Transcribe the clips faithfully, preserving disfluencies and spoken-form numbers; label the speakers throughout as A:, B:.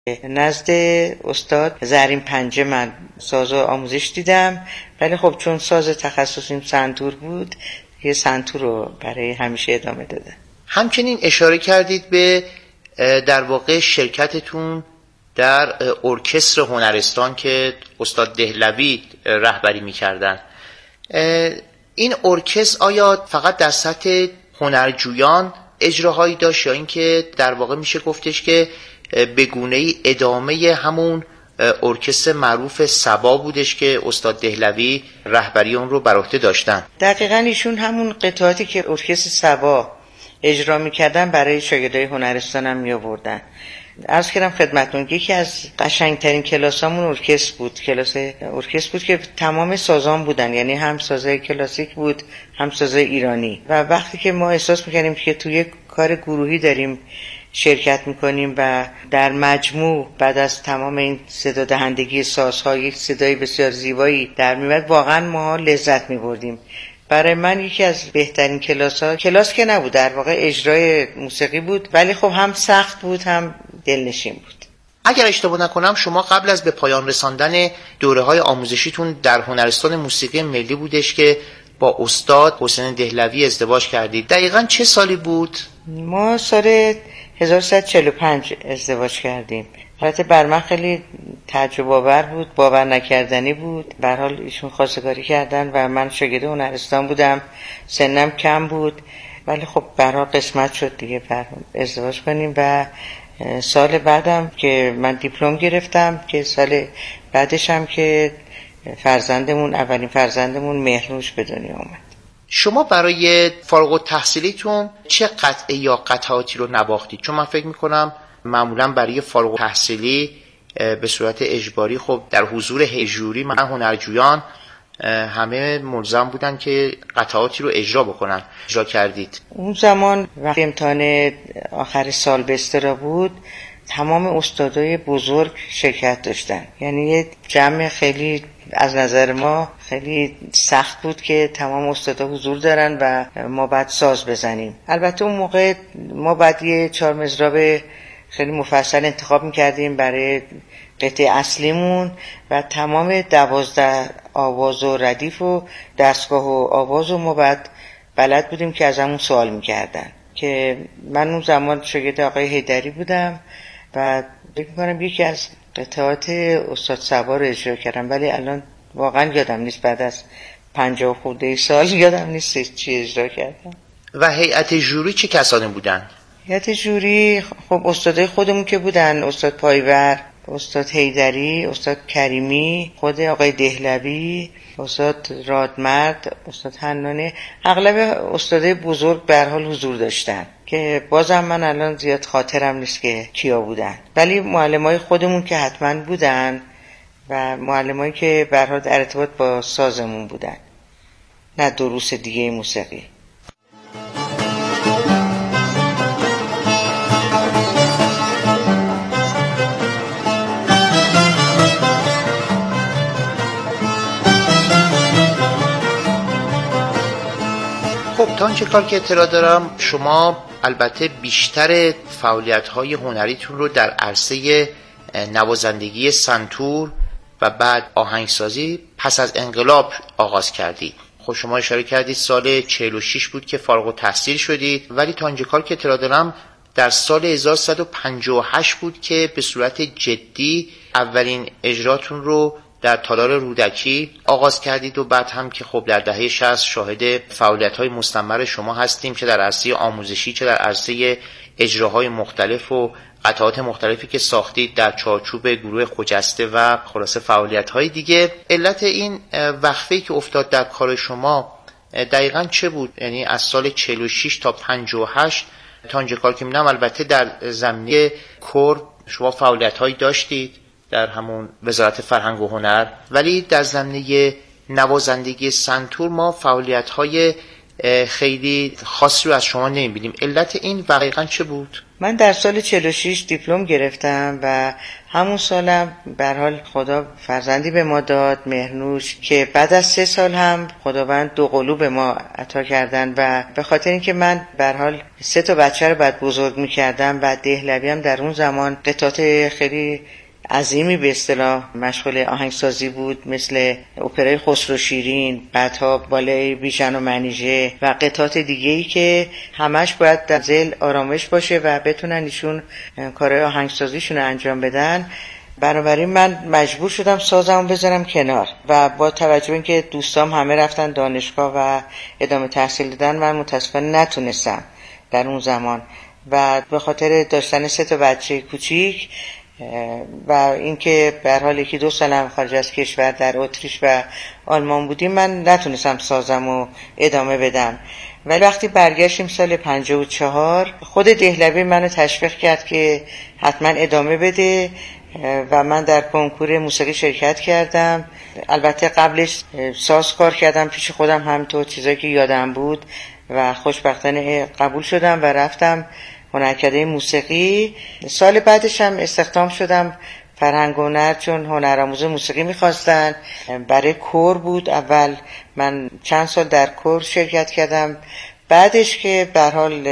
A: نزد استاد زرین پنجه من ساز آموزش دیدم، ولی خب چون ساز تخصصیم سنتور بود یه سنتور رو برای همیشه ادامه دادم.
B: همچنین اشاره کردید به در واقع شرکتتون در ارکستر هنرستان که استاد دهلوی رهبری می‌کردن. این ارکستر آیا فقط در سطح هنرجویان اجراهایی داشت یا اینکه در واقع میشه گفتش که به گونه‌ای ادامه همون ارکستر معروف صبا بودش که استاد دهلوی رهبری اون رو بر عهده داشتن؟
A: دقیقاً ایشون همون قطعاتی که ارکستر صبا اجرا می‌کردن برای شاگردای هنرستان هم می‌آوردن. عرض کردم خدمتتون یکی از قشنگترین کلاسامون ارکستر بود. کلاس ارکستر بود که تمام سازان بودن، یعنی هم سازای کلاسیک بود هم سازای ایرانی. و وقتی که ما احساس می‌کردیم که توی کار گروهی داریم شرکت می‌کنیم و در مجموع بعد از تمام این صدا دهندگی سازها یک صدای بسیار زیبایی در میاد، واقعا ما لذت می‌بردیم. برای من یکی از بهترین کلاس‌ها، کلاس که نبود در واقع اجرای موسیقی بود، ولی خب هم سخت بود هم دلنشین بود.
B: اگر اشتباه نکنم شما قبل از به پایان رساندن دوره‌های آموزشیتون در هنرستان موسیقی ملی بودش که با استاد حسین دهلوی ازدواج کردید. دقیقاً چه سالی بود؟
A: ما سال هزار و سیصد و چهل و پنج ازدواج کردیم. البته بر من خیلی تعجب آور بود، باور نکردنی بود. به هر حال ایشون خواستگاری کردن و من شاگرد هنرستان بودم، سنم کم بود، ولی خب به هر حال قسمت شد دیگه ازدواج کنیم. و سال بعدم که من دیپلم گرفتم، که سال بعدش هم که فرزندمون اولین فرزندمون مهرنوش به دنیا اومد.
B: شما برای فارغ التحصیلیتون چه قطعه یا قطعاتی رو نواختید؟ چون من فکر میکنم معمولا برای فارغ التحصیلی به صورت اجباری خب در حضور ژوری من هنرجویان همه ملزم بودن که قطعاتی رو اجرا بکنن. اجرا کردید؟
A: اون زمان وقتی امتحان آخر سال به استرا بود تمام استادای بزرگ شرکت داشتن، یعنی یه جمع خیلی از نظر ما خیلی سخت بود که تمام استادا حضور دارن و ما بعد ساز بزنیم. البته اون موقع ما بعد یه چهار مضراب خیلی مفصل انتخاب میکردیم برای قطعه اصلیمون و تمام دوازده آواز و ردیف و دستگاه و آواز و ما بعد بلد بودیم که از همون سوال میکردن. که من اون زمان شاگرد آقای حیدری بودم و فکر میکنم یکی از قطعات استاد صبا رو اجرا کردم، ولی الان واقعا یادم نیست، بعد از پنجاه خورده سال یادم نیست چی اجرا کردم.
B: و هیئت ژوری چه کسانی بودن؟
A: هیئت ژوری خب استادای خودمون که بودن، استاد پایور، استاد حیدری، استاد کریمی، خود آقای دهلوی، استاد رادمرد، استاد حنانی، اغلب استادای بزرگ به هر حال حضور داشتن که بازم من الان زیاد خاطرم نیست که کیا بودن، ولی معلمای خودمون که حتما بودن و معلمایی که به هر حال در ارتباط با سازمون بودن، نه دروس دیگه موسیقی.
B: خب تا آنچه کار که اطلاع دارم شما البته بیشتر فعالیت‌های هنریتون رو در عرصه نوازندگی سنتور و بعد آهنگسازی پس از انقلاب آغاز کردید. خب شما اشاره کردید سال چهل و شش بود که فارغ التحصیل شدید، ولی تا آنچه کار که اطلاع دارم در سال هزار و سیصد و پنجاه و هشت بود که به صورت جدی اولین اجراتون رو در تالار رودکی آغاز کردید و بعد هم که خب در دهه شصت شاهد فعالیت‌های مستمر شما هستیم، چه در عرصه آموزشی چه در عرصه اجراهای مختلف و قطعات مختلفی که ساختید در چارچوب گروه خجسته و خلاصه فعالیت‌های دیگه. علت این وقفه‌ای که افتاد در کار شما دقیقاً چه بود؟ یعنی از سال چهل و شش تا پنجاه و هشت تا آنجا کار که می‌بینم البته در زمینه کور شما فعالیت‌هایی داشتید در همون وزارت فرهنگ و هنر، ولی در زمینه نوازندگی سنتور ما فعالیت‌های خیلی خاصی رو از شما نمی‌بینیم. علت این دقیقاً چه بود؟
A: من در سال چهل و شش دیپلم گرفتم و همون سالم به هر حال خدا فرزندی به ما داد، مهرنوش، که بعد از سه سال هم خداوند دو قلو به ما عطا کردن و به خاطر اینکه من به هر حال سه تا بچه رو بعد بزرگ می‌کردم و دهلوی هم در اون زمان قطعات خیلی عظیمی به اصطلاح مشغول آهنگسازی بود، مثل اپرای خسرو شیرین، بعدها بالای بیژن و منیژه و قطعات دیگه‌ای که همش باید در ذیل آرامش باشه و بتونن ایشون کارهای آهنگسازیشون رو انجام بدن. بنابراین من مجبور شدم سازمو بذارم کنار و با توجه اینکه دوستام همه رفتن دانشگاه و ادامه تحصیل دادن، من متاسفانه نتونستم در اون زمان و به خاطر داشتن سه تا بچه کوچیک و اینکه به هر حال یکی دو سالم خارج از کشور در اتریش و آلمان بودیم، من نتونستم سازمو ادامه بدم. ولی وقتی برگشتیم سال پنجاه و چهار، خود دهلوی منو تشویق کرد که حتما ادامه بده و من در کنکور موسیقی شرکت کردم. البته قبلش ساز کار کردم پیش خودم، هم تو چیزایی که یادم بود و خوشبختانه قبول شدم و رفتم هنرکده موسیقی. سال بعدش هم استخدام شدم فرهنگ و هنر، چون هنرآموز موسیقی میخواستن. برای کور بود، اول من چند سال در کور شرکت کردم، بعدش که به هر حال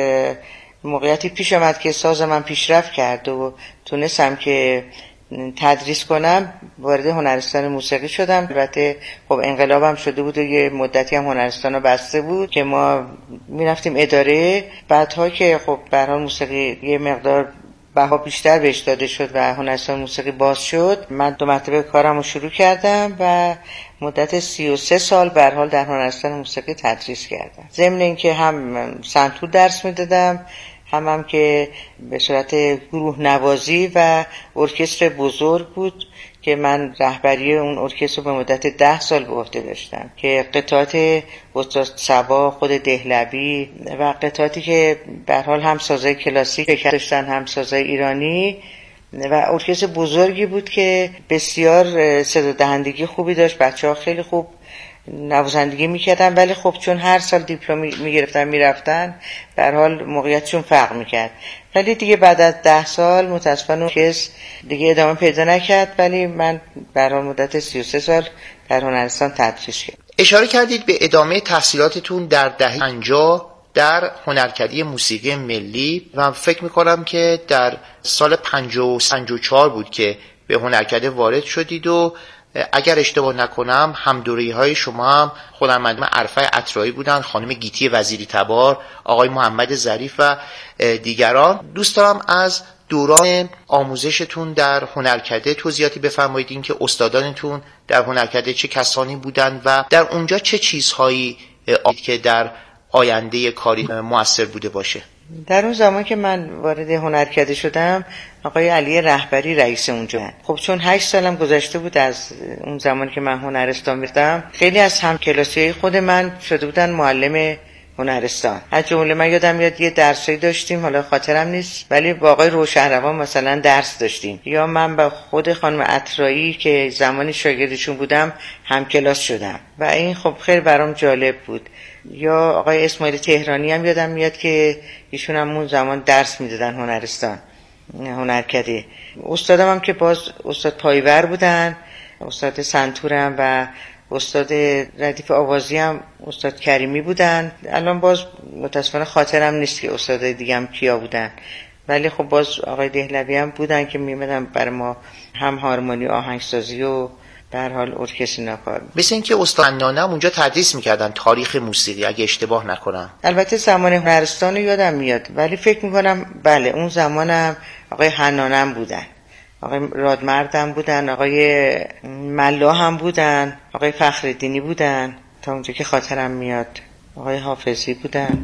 A: موقعیتی پیش آمد که ساز من پیشرفت کرد و تونستم که تدریس کنم، وارد هنرستان موسیقی شدم. البته خب انقلابم شده بود و یه مدتی هم هنرستان رو بسته بود که ما میرفتیم اداره. بعدها که خب به هر حال موسیقی یه مقدار بها بیشتر بهش داده شد و هنرستان موسیقی باز شد، من دو مرتبه کارم رو شروع کردم و مدت سی و سه سال به هر حال در هنرستان موسیقی تدریس کردم. ضمن اینکه هم سنتور درس میدادم، هم هم که به صورت گروه نوازی و ارکستر بزرگ بود که من رهبری اون ارکستر به مدت ده سال به عهده داشتم، که قطعات استاد صبا، خود دهلوی و قطعاتی که به هر حال هم سازای کلاسیک داشتن هم سازای ایرانی و ارکستر بزرگی بود که بسیار صدا دهندگی خوبی داشت. بچه‌ها خیلی خوب نوازندگی میکردن، ولی خب چون هر سال دیپلم میگرفتن میرفتن، به هر حال موقعیتشون فرق میکرد. ولی دیگه بعد از ده سال متاسفانه کس دیگه ادامه پیدا نکرد، ولی من به هر حال مدت سی و سه سال در هنرستان تدریس کردم.
B: اشاره کردید به ادامه تحصیلاتتون در دهه پنجاه در هنرکده موسیقی ملی و فکر میکنم که در سال پنجاه و چهار بود که به هنرکده وارد شدید و اگر اشتباه نکنم هم دوره‌های شما هم هنرمندان عرفه عطرایی بودن، خانم گیتی وزیری تبار، آقای محمد ظریف و دیگران. دوست دارم از دوران آموزشتون در هنرکده توضیحاتی بفرمایید، این که استادانتون در هنرکده چه کسانی بودن و در اونجا چه چیزهایی که در آینده کاری مؤثر بوده باشه.
A: در اون زمان که من وارد هنرکده شدم، آقای علی رهبری رئیس اونجا. خب چون هشت سالم گذشته بود از اون زمان که من هنرستان میرفتم، خیلی از همکلاسیای خود من شده بودن معلم هنرستان. از جمله من یادم میاد یه درسی داشتیم، حالا خاطرم نیست، ولی با آقای روشنروان مثلا درس داشتیم، یا من با خود خانم عطرایی که زمانی شاگردشون بودم همکلاس شدم و این خب خیلی برام جالب بود. یا آقای اسماعیل تهرانی هم یادم میاد که ایشون هم اون زمان درس میدادن هنرستان هنرکده. استادم هم که باز استاد پایور بودن، استاد سنتورم و استاد ردیف آوازی هم استاد کریمی بودن. الان باز متاسفانه خاطرم نیست که استاد دیگه هم کیا بودن، ولی خب باز آقای دهلوی هم بودن که میمدن برای ما هم هارمونی آهنگسازی و به هر حال ارکستر نکار.
B: مثل این که استاد حنانه هم اونجا تدریس میکردن تاریخ موسیقی اگه اشتباه نکنم.
A: البته زمان هنرستان رو یادم میاد، ولی فکر میکنم بله اون زمانم آقای حنانه هم بودن، آقای رادمرد هم بودن، آقای ملا هم بودن، آقای فخرالدینی بودن، تا اونجا که خاطرم میاد آقای حافظی بودن.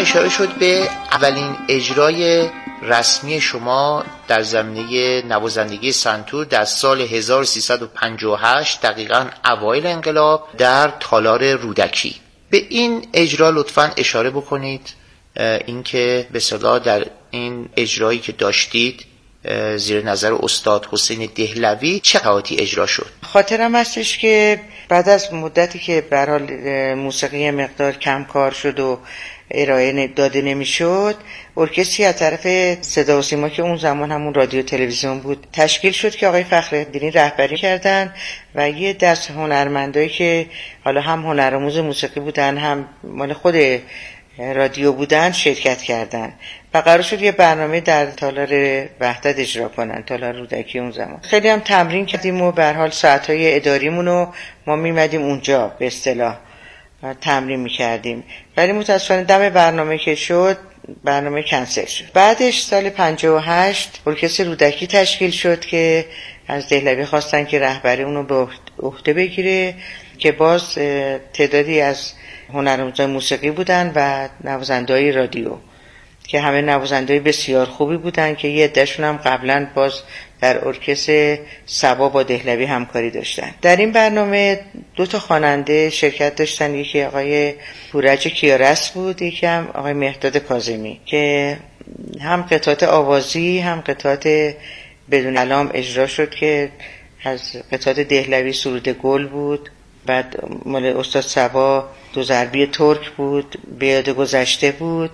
B: اشاره شد به اولین اجرای رسمی شما در زمینه نوازندگی سنتور در سال هزار و سیصد و پنجاه و هشت، دقیقاً اوایل انقلاب، در تالار رودکی. به این اجرا لطفاً اشاره بکنید، اینکه به اصطلاح در این اجرایی که داشتید زیر نظر استاد حسین دهلوی چه قطعاتی اجرا شد؟
A: خاطرم هستش که بعد از مدتی که به هر حال موسیقی مقدار کم کار شد و ارائه داده نمیشد، ارکستری از طرف صدا و سیما که اون زمان همون رادیو تلویزیون بود تشکیل شد که آقای فخرالدینی رهبری کردن و یه دست هنرمندایی که حالا هم هنرآموز موسیقی بودن هم مال خود رادیو بودن شرکت کردن و قرار شد یه برنامه در تالار وحدت اجرا کنن، تالار رودکی اون زمان. خیلی هم تمرین کردیم و به هر حال ساعت‌های اداریمون رو ما میمدیم اونجا به اصطلاح تمرین میکردیم، ولی متاسفانه دم برنامه که شد برنامه کنسل شد. بعدش سال پنجاه و هشت ارکستر رودکی تشکیل شد که از دهلوی خواستن که رهبری اونو به عهده بگیره، که باز تعدادی از هنرمندان موسیقی بودن و نوازنده‌های رادیو که همه نوازنده‌های بسیار خوبی بودن که یه عده‌شون هم قبلا باز در ارکستر سبا با دهلوی همکاری داشتن. در این برنامه دو تا خواننده شرکت داشتن، یکی آقای پورج کیارست بود، یکی هم آقای مهرداد کاظمی، که هم قطعات آوازی هم قطعات بدون کلام اجرا شد که از قطعات دهلوی سرود گل بود، بعد مال استاد سبا دو ضربی ترک بود، به یاد گذشته بود،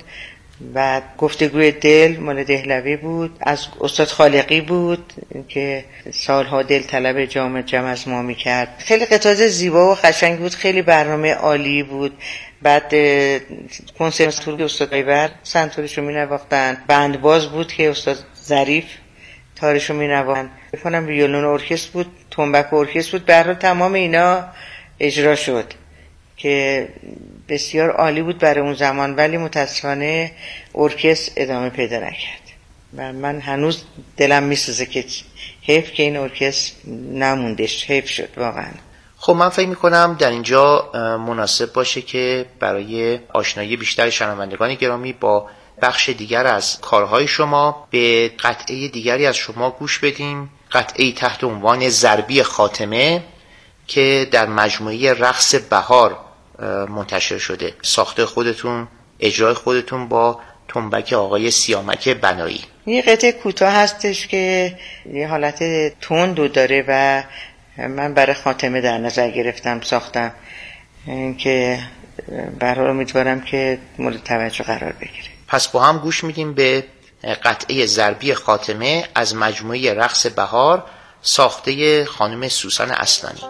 A: و گفتگوی دل مال دهلوی بود، از استاد خالقی بود که سالها دل طلب جام جم از ما میکرد. خیلی قطعات زیبا و قشنگ بود، خیلی برنامه عالی بود. بعد کنسرتور استاد ایبر سنتورشو مینواختن، بندباز بود که استاد ظریف تارشو مینواختن، بکنم ویولون ارکستر بود، تنبک ارکستر بود. به هر حال تمام اینا اجرا شد که بسیار عالی بود برای اون زمان، ولی متاسفانه ارکستر ادامه پیدا نکرد و من هنوز دلم میسوزه که حیف که این ارکستر نموندش، حیف شد واقعا.
B: خب من فکر میکنم در اینجا مناسب باشه که برای آشنایی بیشتر شنوندگان گرامی با بخش دیگر از کارهای شما به قطعه دیگری از شما گوش بدیم، قطعه تحت عنوان ضربی خاتمه که در مجموعه رقص بهار منتشر شده، ساخته خودتون، اجرای خودتون با تنبک آقای سیامک بنایی.
A: یه قطعه کوتاه هستش که یه حالت تند داره و من برای خاتمه در نظر گرفتم ساختم که برای امیدوارم که مورد توجه قرار بگیره.
B: پس با هم گوش میدیم به قطعه ضربی خاتمه از مجموعه رقص بهار ساخته خانم سوسن اصلانی.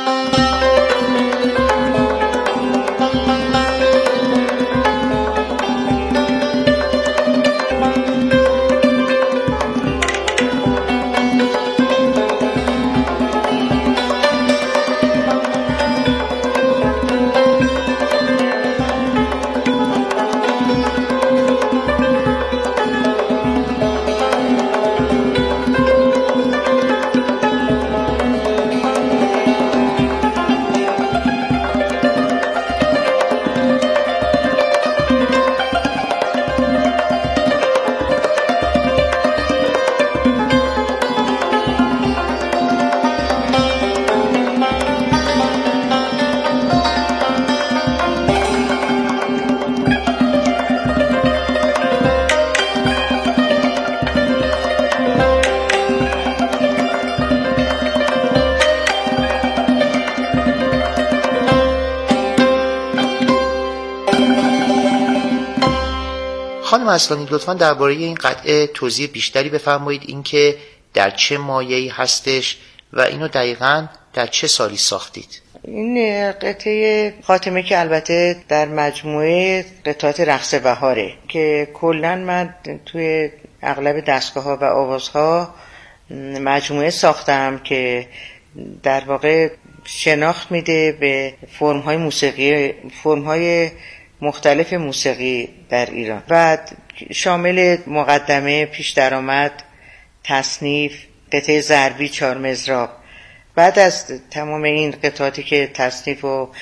B: خانم اصلانی لطفاً درباره این قطعه توضیح بیشتری بفرمایید، اینکه در چه مایه‌ای هستش و اینو دقیقاً در چه سالی ساختید؟
A: این قطعه خاتمه که البته در مجموعه قطعات رقص بهاره که کلاً من توی اغلب دستگاه‌ها و آوازها مجموعه ساختم که در واقع شناخت میده به فرم‌های موسیقی، فرم‌های مختلف موسیقی در ایران و شامل مقدمه، پیش درآمد، تصنیف، قطعه ضربی، چهار مضراب. بعد از تمام این قطعاتی که تصنیف و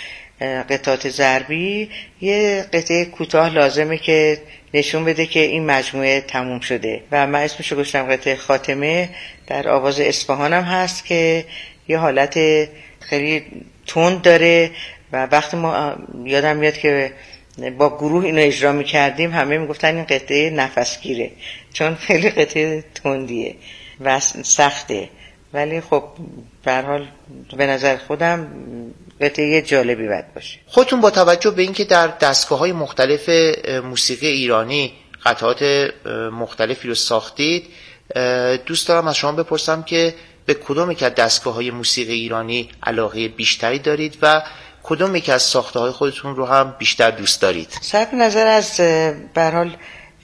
A: قطعات ضربی یه قطعه کوتاه لازمه که نشون بده که این مجموعه تموم شده و من اسمشو گذاشتم قطعه خاتمه. در آواز اصفهان هم هست که یه حالت خیلی تند داره و وقتی ما یادم میاد که با گروه اینو اجرا میکردیم همه میگفتن این قطعه نفسگیره، چون خیلی قطعه تندیه و سخته، ولی خب به هر حال به نظر خودم قطعه جالبی باید باشه.
B: خودتون با توجه به اینکه در دستگاه‌های مختلف موسیقی ایرانی قطعات مختلفی رو ساختید، دوست دارم از شما بپرسم که به کدوم یک از دستگاه‌های موسیقی ایرانی علاقه بیشتری دارید و کدوم یک از ساخته‌های خودتون رو هم بیشتر دوست دارید؟
A: صرف نظر از به هر حال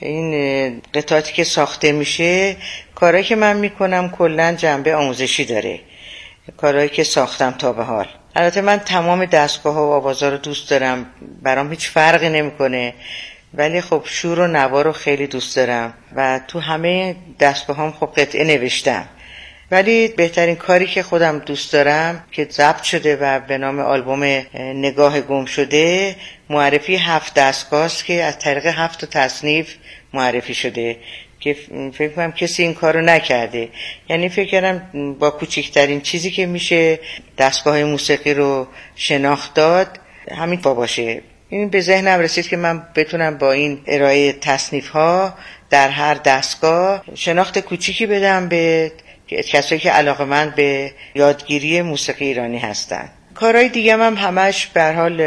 A: این قطعاتی که ساخته میشه، کارهایی که من میکنم کلا جنبه آموزشی داره، کارهایی که ساختم تا به حال. البته من تمام دستگاه‌ها و آوازا رو دوست دارم، برام هیچ فرقی نمیکنه، ولی خب شور و نوا رو خیلی دوست دارم و تو همه دستگاهام خب قطعه نوشتم. ولی بهترین کاری که خودم دوست دارم که ضبط شده و به نام آلبوم نگاه گم شده، معرفی هفت دستگاه است که از طریق هفت تصنیف معرفی شده که فکر کنم کسی این کارو نکرده. یعنی فکر کردم با کوچکترین چیزی که میشه دستگاه موسیقی رو شناخت داد همین با باشه. این به ذهنم رسید که من بتونم با این ارائه تصنیف ها در هر دستگاه شناخت کوچیکی بدم به کسایی که علاقه‌مند به یادگیری موسیقی ایرانی هستن. کارهای دیگه هم همش به هر حال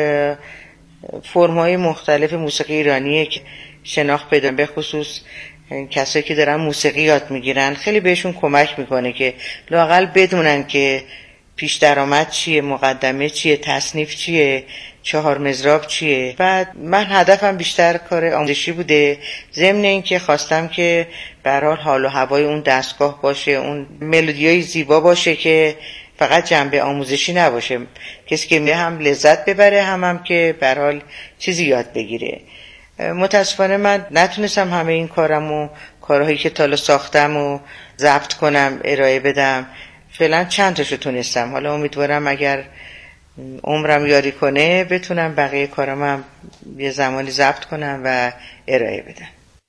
A: فرم‌های مختلف موسیقی ایرانیه که شناخت بدم، به خصوص کسایی که دارن موسیقی یاد میگیرن خیلی بهشون کمک میکنه که لااقل بدونن که پیش درآمد چیه، مقدمه چیه، تصنیف چیه، چهار مضراب چیه. و من هدفم بیشتر کار آموزشی بوده، ضمن این که خواستم که به هر حال حال و هوای اون دستگاه باشه، اون ملودیای زیبا باشه که فقط جنبه آموزشی نباشه، کسی که میره هم لذت ببره هم هم که به هر حال چیزی یاد بگیره. متاسفانه من نتونستم همه این کارمو کارهایی که تا حالا ساختم و ضبط کنم ارائه بدم، فعلا چند تاشو تونستم. حالا امیدوارم اگر عمرم یاری کنه بتونم بقیه کارم هم یه زمانی ضبط کنم و ارائه بدم.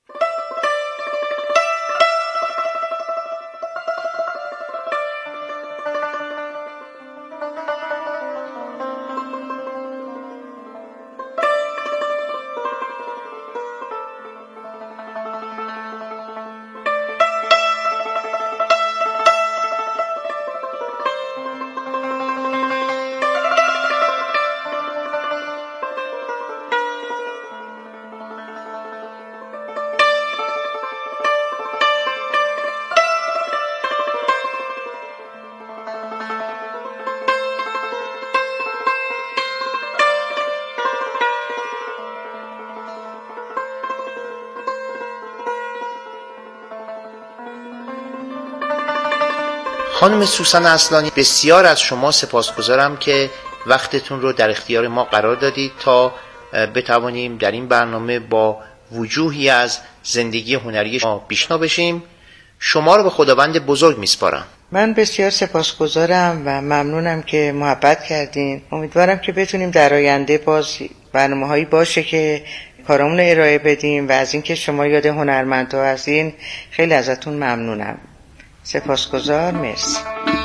B: خانم سوسن اصلانی، بسیار از شما سپاسگزارم که وقتتون رو در اختیار ما قرار دادید تا بتوانیم در این برنامه با وجوهی از زندگی هنری شما بیشنا بشیم. شما رو به خداوند بزرگ میسپارم.
A: من بسیار سپاسگزارم و ممنونم که محبت کردین. امیدوارم که بتونیم در آینده باز برنامه‌هایی باشه که کارامون رو ارائه بدیم و از اینکه شما یاد هنرمندها هستین خیلی ازتون ممنونم. سپاسگزار، مرسی.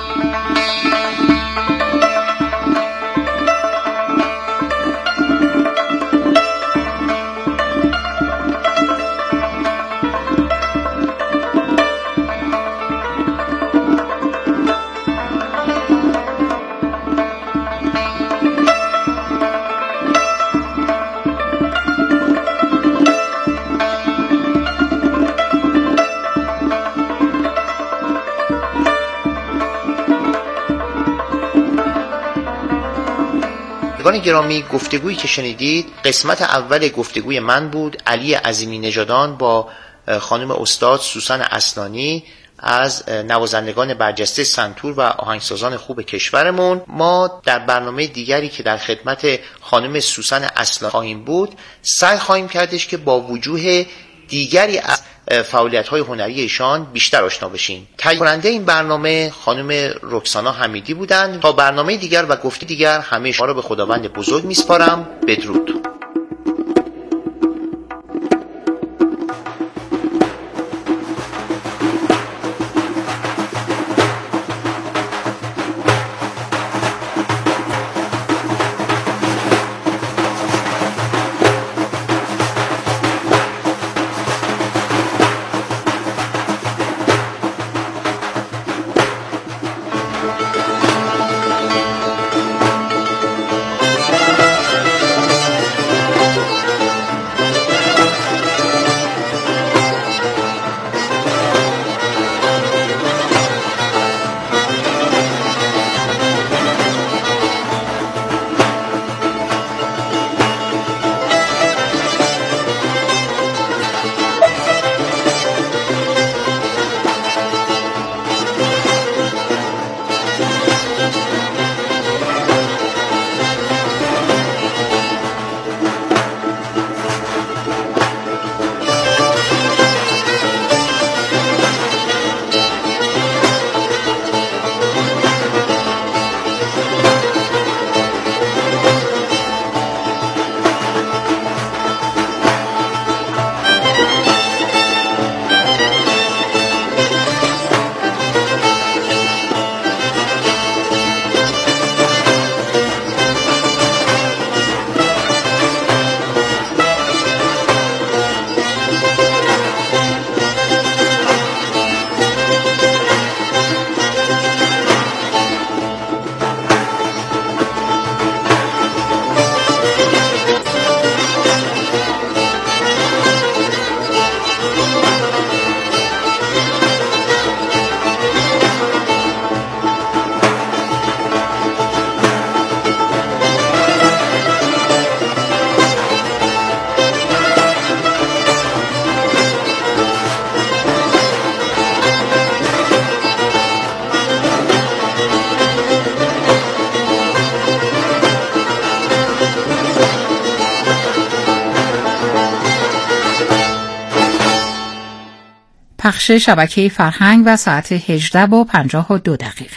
B: گرامی، گفتگویی که شنیدید قسمت اول گفتگوی من بود، علی عظیمی نژادان با خانم استاد سوسن اصلانی از نوازندگان برجسته سنتور و آهنگسازان خوب کشورمون. ما در برنامه دیگری که در خدمت خانم سوسن اصلانی خواهیم بود سعی خواهیم کردش که با وجوه دیگری از فعالیت‌های هنری ایشان بیشتر آشنا بشیم. تهیه کننده این برنامه خانم رکسانا حمیدی بودند. تا برنامه دیگر و گفته دیگر همه شما را به خداوند بزرگ میسپارم. بدرود.
C: پخش شبکه فرهنگ و ساعت هجده و پنجاه و دو دقیقه.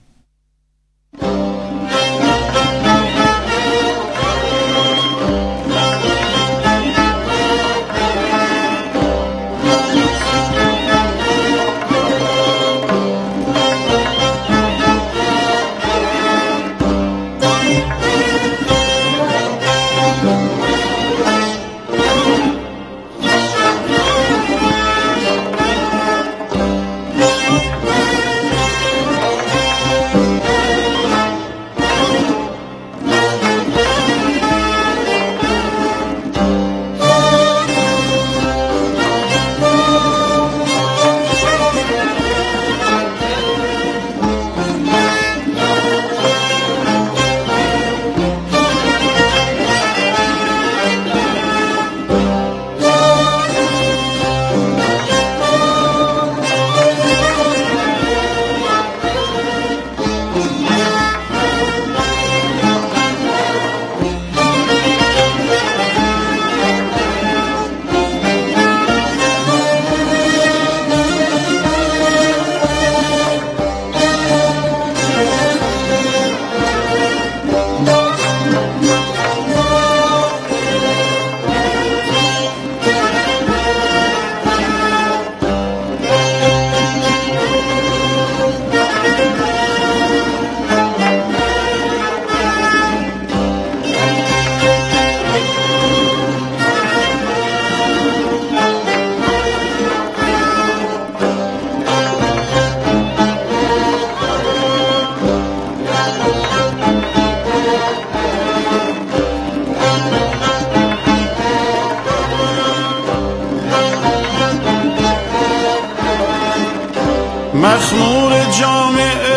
D: مخمور جام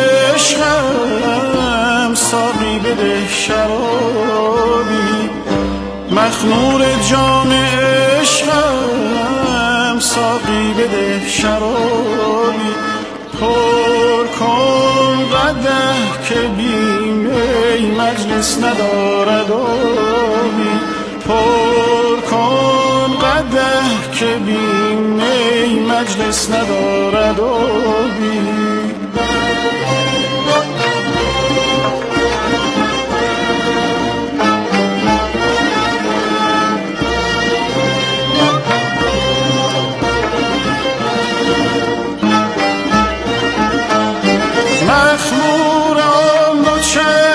D: عشقم ساقی بده شرابی، مخمور جام عشقم ساقی بده شرابی، پر کن قدح که بیم ای مجلس ندارد آبی، پر کن قدح که بیم ای مجلس ندارد آبی. مخمورم دو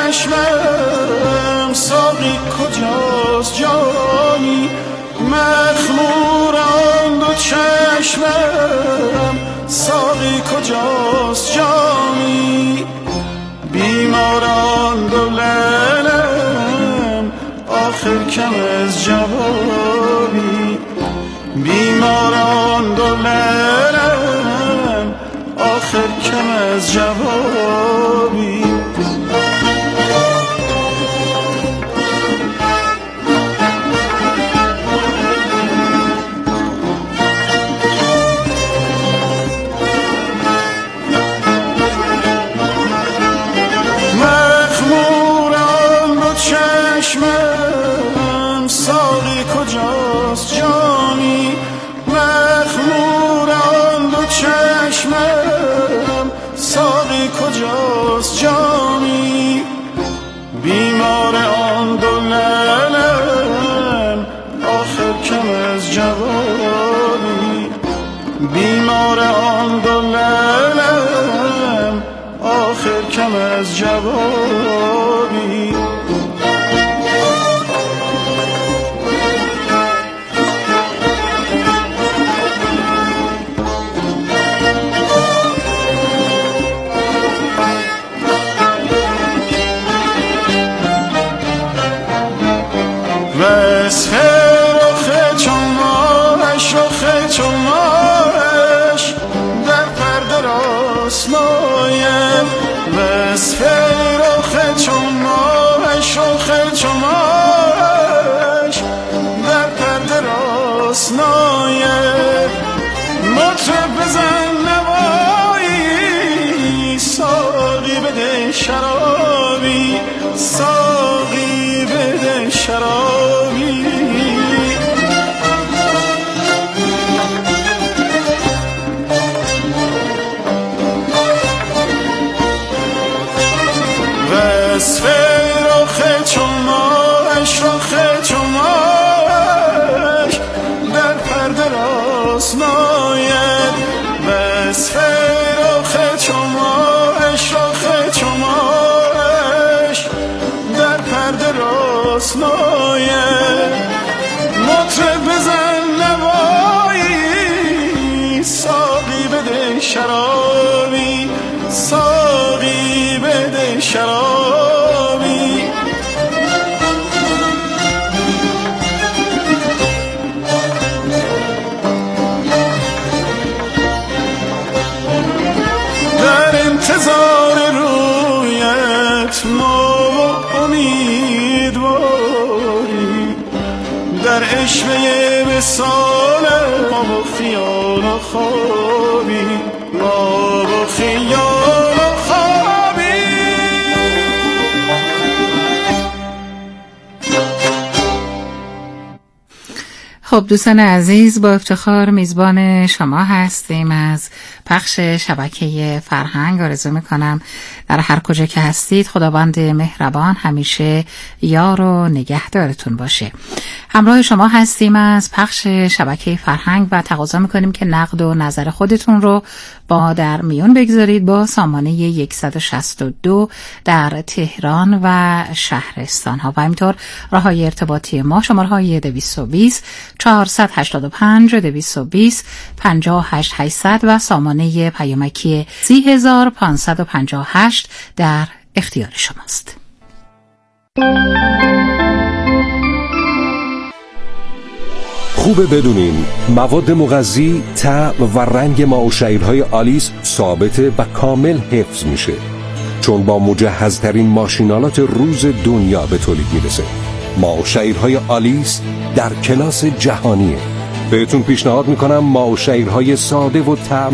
D: چشمم ساقی کجاست جانی، مخمورم دو چشمم ساقی کجاست جانی، بیماران دو لعلم آخر کم از جوابی، بیماران دو لعلم آخر کم از جوابی. مخمورم دو چشمم ساقی کجاست جانی، مخمورم دو چشمم ساقی کجاست جانی، بیمار آن دو لعلم آخر کم از جوابی، بیمار آن دو لعلم آخر کم از جوابی. وصف رخ چون ماهش، رخ چون ماهش در پرده راست ناید، وصف رخ چون ماهش، رخ چون ماهش در پرده راست ناید، مطرب بزن نوایی ساقی بده شرابی، ساقی بده شرابی. وصف رخ چون ماهش، رخ چون ماهش در پرده راست ناید، وصف رخ چون ماهش، رخ چون ماهش در پرده راست ناید، مطرب بزن نوایی ساقی بده شرابی، ساقی بده شرابی. در انتظار رویت ما و امیدواری، در عشوه وصال ما و خیال و خوابی، ما و خیال و خوابی.
C: خب دوستان عزیز، با افتخار میزبان شما هستیم از پخش شبکه فرهنگ. آرزو میکنم در هر کجا که هستید خداوند مهربان همیشه یار و نگهدارتون باشه. همراه شما هستیم از پخش شبکه فرهنگ و تقاضا میکنیم که نقد و نظر خودتون رو با در میون بگذارید با سامانه صد و شصت و دو در تهران و شهرستان ها و همینطور راه های ارتباطی ما شماره های دویست و بیست چهارصد و هشتاد و پنج دویست و بیست پنجاه و هشت هشتصد و سامانه پیامکی سی هزار و پانصد و پنجاه و هشت در اختیار شماست.
E: خوبه بدونین مواد مغذی، طعم و رنگ ماء و شعیرهای آلیس ثابته و کامل حفظ میشه، چون با مجهزترین ماشینالات روز دنیا به تولید میرسه. ماء و شعیرهای آلیس در کلاس جهانیه. بهتون پیشنهاد میکنم ماء و شعیرهای ساده و طعم